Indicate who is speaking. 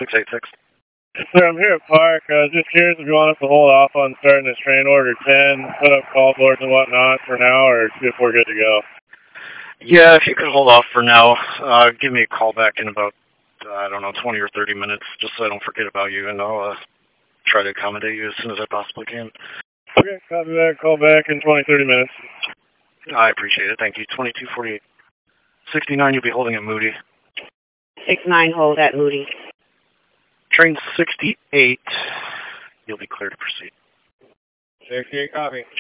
Speaker 1: 686.
Speaker 2: Sir, I'm here at Park. Just curious if you want us to hold off on starting this train order 10, put up call boards and whatnot for now, or if we're good to go.
Speaker 1: Yeah, if you could hold off for now, give me a call back in about, 20 or 30 minutes, just so I don't forget about you, and I'll try to accommodate you as soon as I possibly can.
Speaker 2: Okay, copy that. Call back in 20, 30 minutes.
Speaker 1: I appreciate it. Thank you. 2248. 69, you'll be holding at Moody.
Speaker 3: 69, hold at Moody.
Speaker 1: Train 68, you'll be clear to proceed.
Speaker 2: 68, copy.